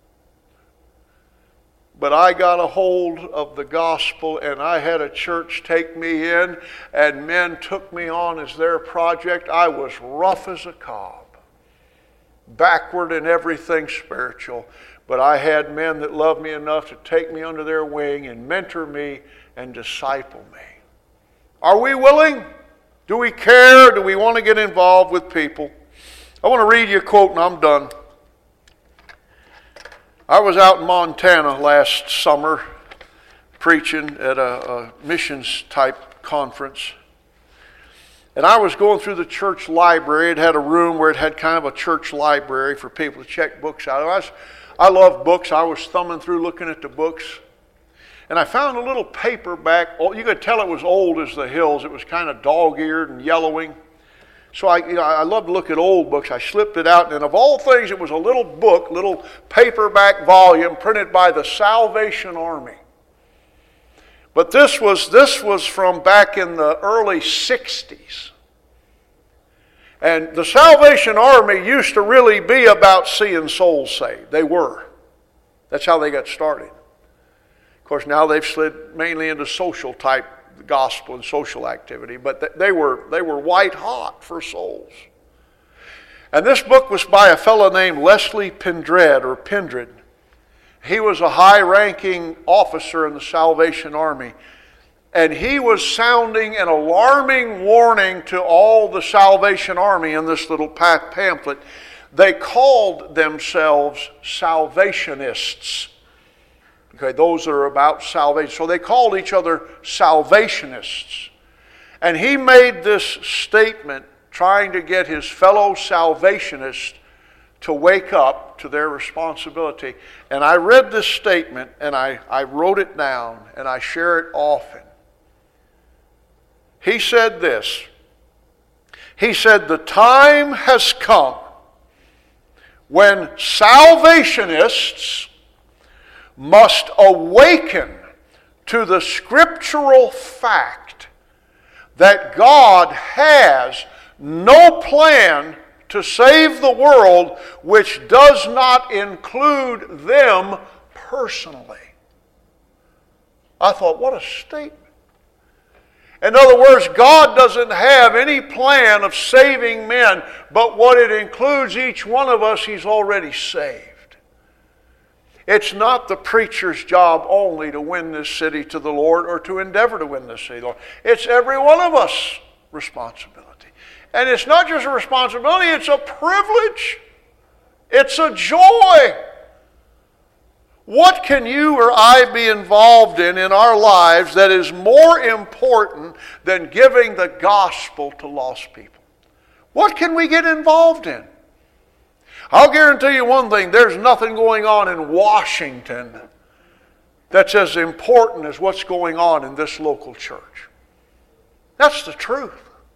But I got a hold of the gospel, and I had a church take me in, and men took me on as their project. I was rough as a cob, backward in everything spiritual, but I had men that loved me enough to take me under their wing and mentor me and disciple me. Are we willing? Do we care? Do we want to get involved with people? I want to read you a quote and I'm done. I was out in Montana last summer preaching at a, a missions type conference. And I was going through the church library. It had a room where it had kind of a church library for people to check books out. I, was, I love books. I was thumbing through looking at the books. And I found a little paperback. You could tell it was old as the hills. It was kind of dog-eared and yellowing. So I, you know, I love to look at old books. I slipped it out, and of all things, it was a little book, little paperback volume printed by the Salvation Army. But this was, this was from back in the early sixties. And the Salvation Army used to really be about seeing souls saved. They were. That's how they got started. Of course, now they've slid mainly into social type gospel and social activity, but they were, they were white hot for souls. And this book was by a fellow named Leslie Pendred, or Pendred. He was a high-ranking officer in the Salvation Army, and he was sounding an alarming warning to all the Salvation Army in this little pamphlet. They called themselves Salvationists. Okay, those that are about salvation. So they called each other Salvationists. And he made this statement trying to get his fellow Salvationists to wake up to their responsibility. And I read this statement and I, I wrote it down and I share it often. He said this. He said, the time has come when Salvationists must awaken to the scriptural fact that God has no plan to save the world which does not include them personally. I thought, what a statement. In other words, God doesn't have any plan of saving men, but what it includes each one of us, He's already saved. It's not the preacher's job only to win this city to the Lord or to endeavor to win this city to the Lord. It's every one of us' responsibility. And it's not just a responsibility, it's a privilege. It's a joy. What can you or I be involved in in our lives that is more important than giving the gospel to lost people? What can we get involved in? I'll guarantee you one thing, there's nothing going on in Washington that's as important as what's going on in this local church. That's the truth.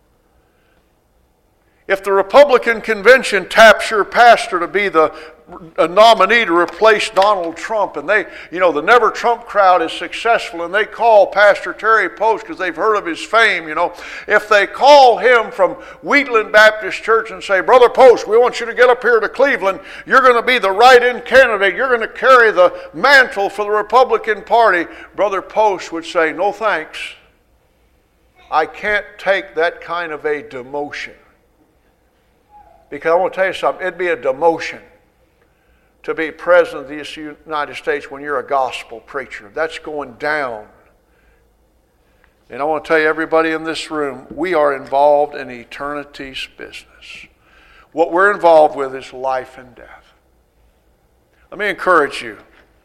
If the Republican convention taps your pastor to be the a nominee to replace Donald Trump, and they, you know, the Never Trump crowd is successful, and they call Pastor Terry Post because they've heard of his fame, you know, if they call him from Wheatland Baptist Church and say, Brother Post, we want you to get up here to Cleveland, you're going to be the write-in candidate, you're going to carry the mantle for the Republican Party, Brother Post would say, no thanks. I can't take that kind of a demotion. Because I want to tell you something, it'd be a demotion to be president of the United States when you're a gospel preacher. That's going down. And I want to tell you, everybody in this room, we are involved in eternity's business. What we're involved with is life and death. Let me encourage you.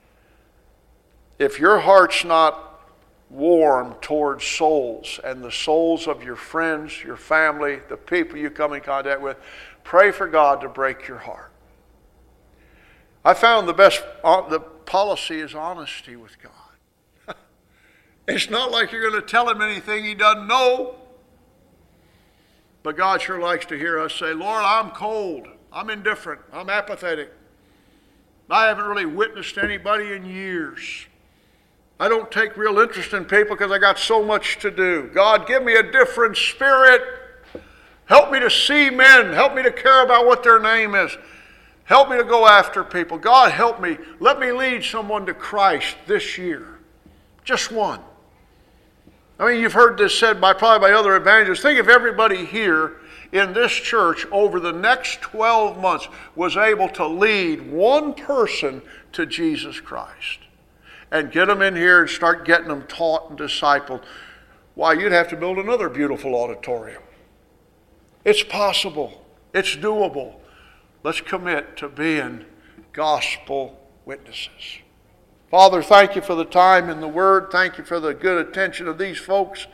If your heart's not warm towards souls and the souls of your friends, your family, the people you come in contact with, pray for God to break your heart. I found the best the policy is honesty with God. It's not like you're going to tell him anything he doesn't know. But God sure likes to hear us say, Lord, I'm cold. I'm indifferent. I'm apathetic. I haven't really witnessed anybody in years. I don't take real interest in people because I got so much to do. God, give me a different spirit. Help me to see men. Help me to care about what their name is. Help me to go after people. God, help me. Let me lead someone to Christ this year. Just one. I mean, you've heard this said by probably by other evangelists. Think if everybody here in this church over the next twelve months was able to lead one person to Jesus Christ and get them in here and start getting them taught and discipled. Why, you'd have to build another beautiful auditorium. It's possible. It's doable. Let's commit to being gospel witnesses. Father, thank you for the time in the Word. Thank you for the good attention of these folks.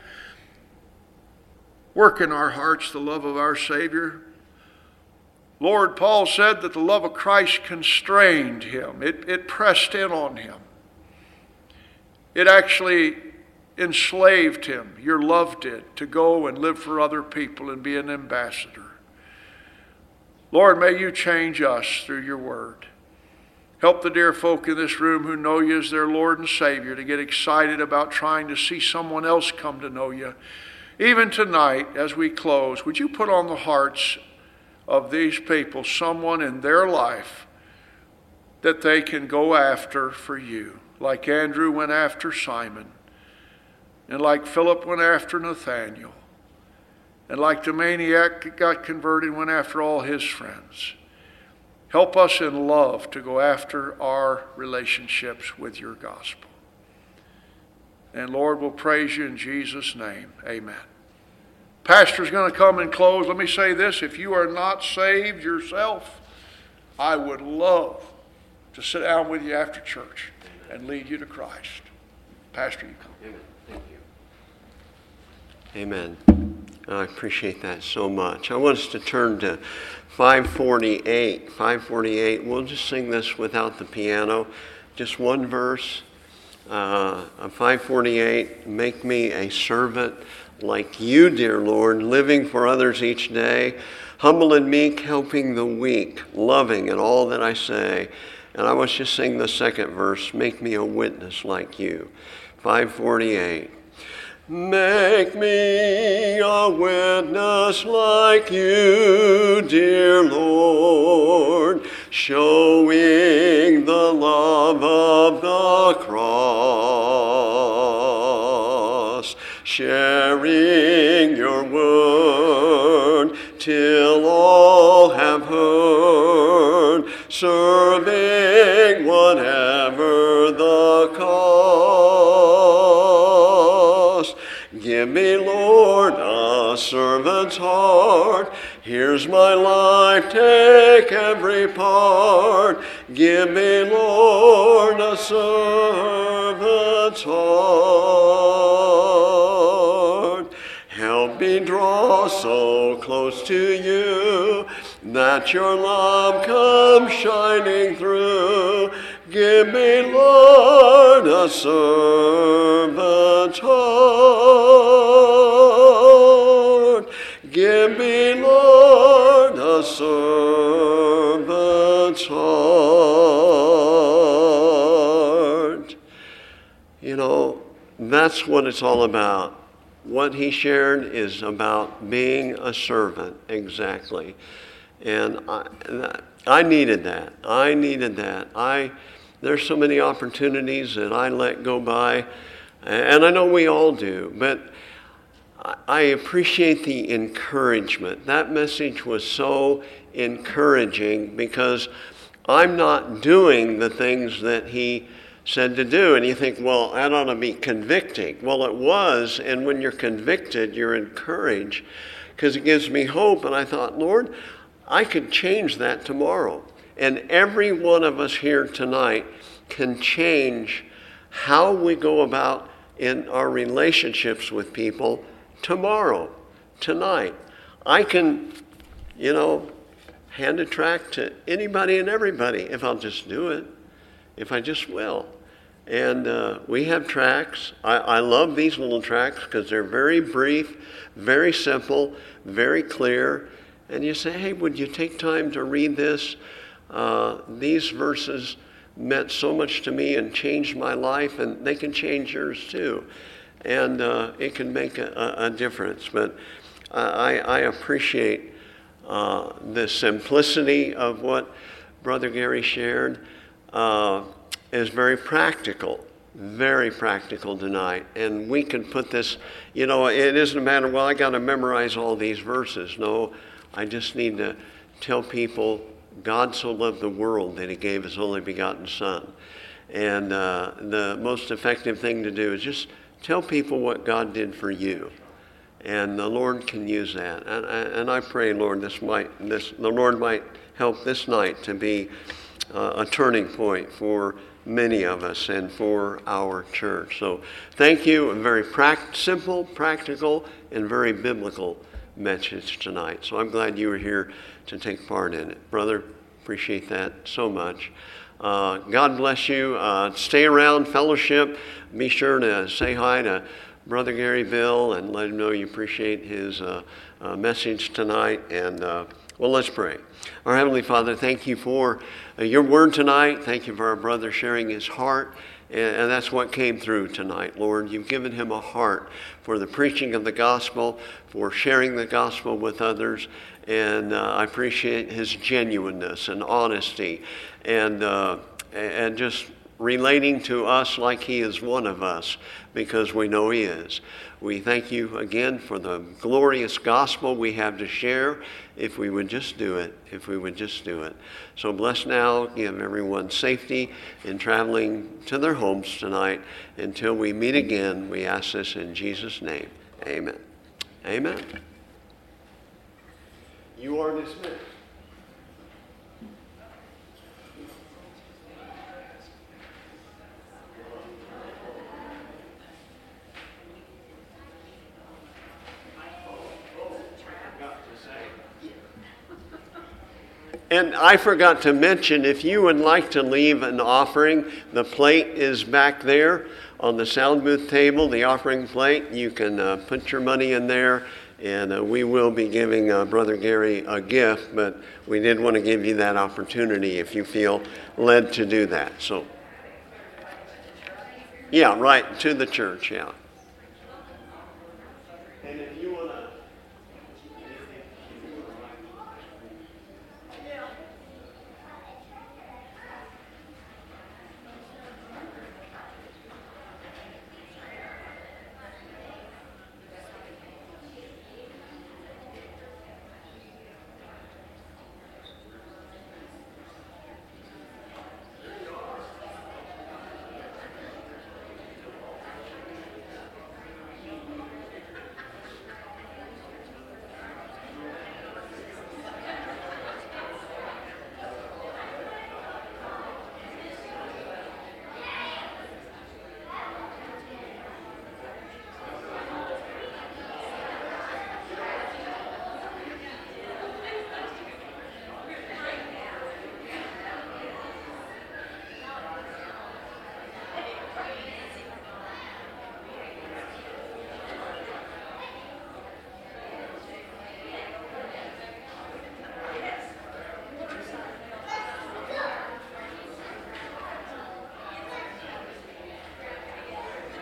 Work in our hearts the love of our Savior. Lord, Paul said that the love of Christ constrained him. It, it pressed in on him. It actually enslaved him. Your love did, to go and live for other people and be an ambassador. Lord, may you change us through your word. Help the dear folk in this room who know you as their Lord and Savior to get excited about trying to see someone else come to know you. Even tonight, as we close, would you put on the hearts of these people someone in their life that they can go after for you, like Andrew went after Simon, and like Philip went after Nathaniel, and like the maniac that got converted and went after all his friends. Help us in love to go after our relationships with your gospel. And Lord, we'll praise you in Jesus' name. Amen. Pastor's going to come and close. Let me say this. If you are not saved yourself, I would love to sit down with you after church and lead you to Christ. Pastor, you come. Amen. Thank you. Amen. I appreciate that so much. I want us to turn to five forty-eight. five forty-eight. We'll just sing this without the piano. Just one verse. Uh, five forty-eight. Make me a servant like you, dear Lord, living for others each day, humble and meek, helping the weak, loving in all that I say. And I want you to sing the second verse. Make me a witness like you. five forty-eight. Make me a witness like you, dear Lord, showing the love of the cross, sharing your word till all have heard, serving whatever the cost. Give me, Lord, a a servant's heart. Here's my life, take every part. Give me, Lord, a servant's heart. Help me draw so close to you that your love comes shining through. Give me, Lord, a servant's heart. Give me, Lord, a servant's heart. You know, that's what it's all about. What he shared is about being a servant, exactly. And I, I needed that. I needed that. I, there's so many opportunities that I let go by, and I know we all do, but I appreciate the encouragement. That message was so encouraging because I'm not doing the things that he said to do. And you think, well, that ought to be convicting. Well, it was, and when you're convicted, you're encouraged because it gives me hope. And I thought, Lord, I could change that tomorrow. And every one of us here tonight can change how we go about in our relationships with people tomorrow, tonight. I can, you know, hand a tract to anybody and everybody if I'll just do it, if I just will. And uh, we have tracts. I, I love these little tracts because they're very brief, very simple, very clear. And you say, hey, would you take time to read this? Uh, these verses meant so much to me and changed my life, and they can change yours too. And uh, it can make a, a difference. But I, I appreciate uh, the simplicity of what Brother Gary shared. Uh, is very practical, very practical tonight. And we can put this, you know, it isn't a matter, well, I got to memorize all these verses. No, I just need to tell people God so loved the world that he gave his only begotten Son. And uh, the most effective thing to do is just tell people what God did for you. And the Lord can use that. And, and I pray, Lord, this might, this, the Lord might help this night to be uh, a turning point for many of us and for our church. So thank you. A very pract- simple, practical, and very biblical message tonight. So I'm glad you were here to take part in it. Brother, appreciate that so much. Uh, God bless you. Uh, stay around, fellowship. Be sure to say hi to Brother Gary Bill and let him know you appreciate his uh, uh, message tonight. And uh, well, let's pray. Our Heavenly Father, thank you for uh, your word tonight. Thank you for our brother sharing his heart. And, and that's what came through tonight, Lord. You've given him a heart for the preaching of the gospel, for sharing the gospel with others. And uh, I appreciate his genuineness and honesty and, uh, and just relating to us like he is one of us, because we know he is. We thank you again for the glorious gospel we have to share, if we would just do it, if we would just do it. So bless now, give everyone safety in traveling to their homes tonight. Until we meet again, we ask this in Jesus' name. Amen. Amen. You are dismissed. And I forgot to mention, if you would like to leave an offering, the plate is back there on the sound booth table, the offering plate. You can uh, put your money in there, and uh, we will be giving uh, Brother Gary a gift, but we did want to give you that opportunity if you feel led to do that. So, yeah, right, to the church, yeah.